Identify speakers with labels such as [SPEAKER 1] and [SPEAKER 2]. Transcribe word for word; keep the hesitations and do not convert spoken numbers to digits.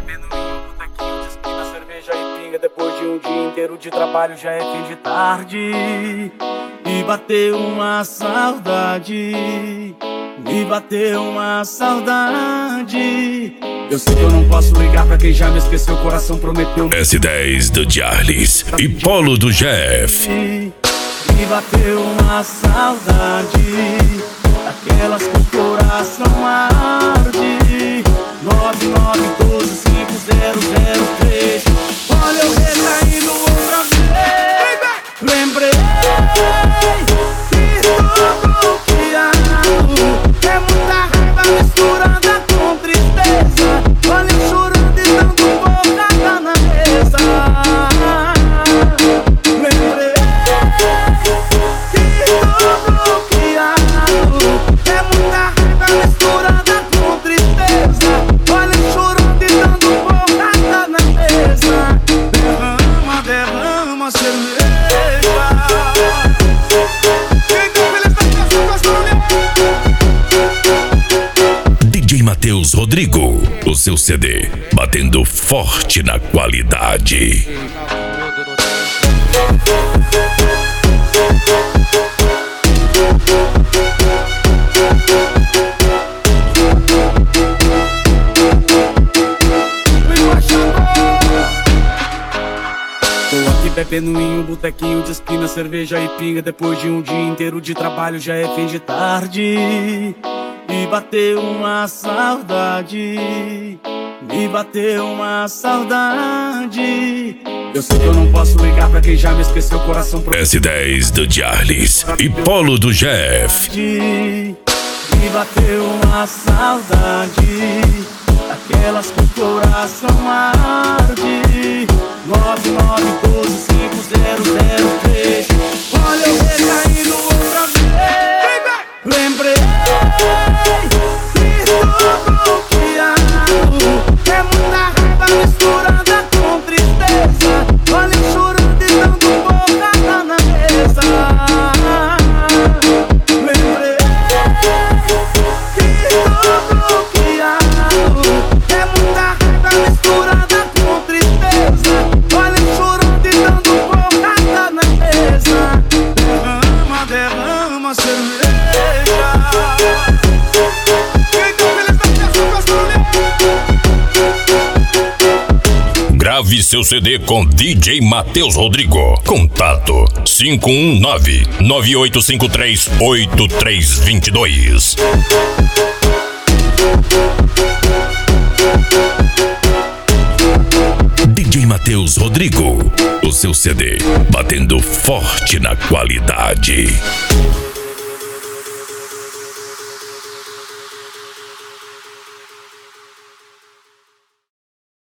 [SPEAKER 1] bebendo em um botequinho de esquina, cerveja e pinga. Depois de um dia inteiro de trabalho já é fim de tarde. Me bateu uma saudade, me bateu uma saudade. Eu sei que eu não posso ligar pra quem já me esqueceu, o coração prometeu.
[SPEAKER 2] S dez do Charles e Polo do Jeff.
[SPEAKER 1] Me bateu uma saudade, aquelas que o coração arde. Nove nove doze cinco zero zero três. Olha eu recaindo outra vez. Lembrei que tô bloqueado. É muita raiva misturada com tristeza. Olha eu chorando e dando porrada na mesa. Lembrei que tô bloqueado. É muita raiva misturada com tristeza. Olha eu chorando e dando porrada na mesa. Derrama, derrama cerveja.
[SPEAKER 2] D J Matheus Rodrigo, o seu C D, batendo forte na qualidade.
[SPEAKER 1] Tô aqui bebendo em um botequinho de esquina, cerveja e pinga. Depois de um dia inteiro de trabalho já é fim de tarde. Me bateu uma saudade, me bateu uma saudade. Eu sei que eu não posso ligar pra quem já me esqueceu, o coração pro...
[SPEAKER 2] S dez do Charles e Polo do Jeff.
[SPEAKER 1] Me bateu uma saudade, aquelas que o coração arde. Nove nove doze cinco zero zero três. Olha eu recaindo outra vez. Lembrei que tô bloqueado. É muita raiva misturada com tristeza. Olha eu chorando e dando porrada na mesa. Lembrei que tô bloqueado. É muita raiva misturada com tristeza. Olha eu chorando e dando porrada na mesa. Derrama, derrama cerveja.
[SPEAKER 2] Grave seu C D com D J Matheus Rodrigo. Contato cinco um nove, nove oito cinco três, oito três dois dois. D J Matheus Rodrigo, o seu C D, batendo forte na qualidade.